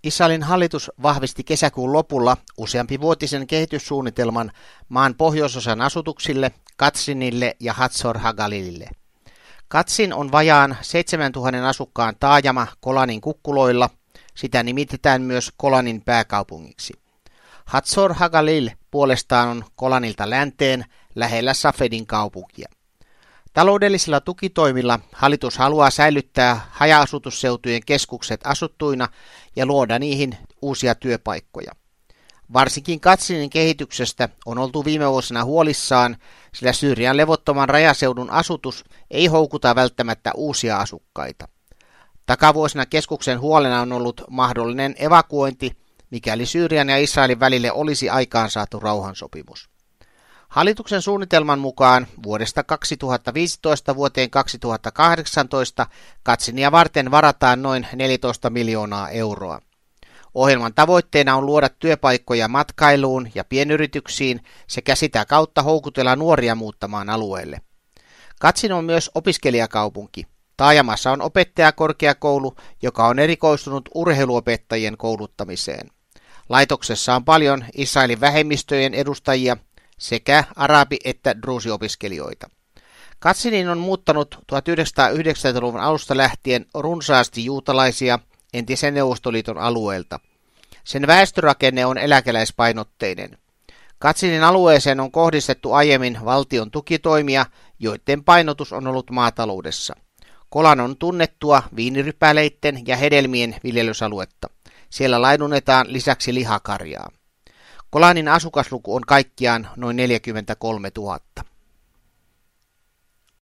Israelin hallitus vahvisti kesäkuun lopulla useampivuotisen kehityssuunnitelman maan pohjoisosan asutuksille, Katsinille ja Hatzor HaGalilille. Katsin on vajaan 7000 asukkaan taajama Golanin kukkuloilla, sitä nimitetään myös Golanin pääkaupungiksi. Hatzor HaGalil puolestaan on Golanilta länteen lähellä Safedin kaupunkia. Taloudellisilla tukitoimilla hallitus haluaa säilyttää haja-asutusseutujen keskukset asuttuina ja luoda niihin uusia työpaikkoja. Varsinkin Katsinin kehityksestä on oltu viime vuosina huolissaan, sillä Syyrian levottoman rajaseudun asutus ei houkuta välttämättä uusia asukkaita. Takavuosina keskuksen huolena on ollut mahdollinen evakuointi, mikäli Syyrian ja Israelin välille olisi aikaansaatu rauhansopimus. Hallituksen suunnitelman mukaan vuodesta 2015 vuoteen 2018 Katsinia varten varataan noin 14 miljoonaa euroa. Ohjelman tavoitteena on luoda työpaikkoja matkailuun ja pienyrityksiin sekä sitä kautta houkutella nuoria muuttamaan alueelle. Katsin on myös opiskelijakaupunki. Taajamassa on opettajakorkeakoulu, joka on erikoistunut urheiluopettajien kouluttamiseen. Laitoksessa on paljon Israelin vähemmistöjen edustajia sekä arabi- että druusiopiskelijoita. Katsiniin on muuttanut 1990-luvun alusta lähtien runsaasti juutalaisia entisen Neuvostoliiton alueelta. Sen väestörakenne on eläkeläispainotteinen. Katsinin alueeseen on kohdistettu aiemmin valtion tukitoimia, joiden painotus on ollut maataloudessa. Golan on tunnettua viinirypäleitten ja hedelmien viljelysaluetta. Siellä laidunnetaan lisäksi lihakarjaa. Golanin asukasluku on kaikkiaan noin 43 000.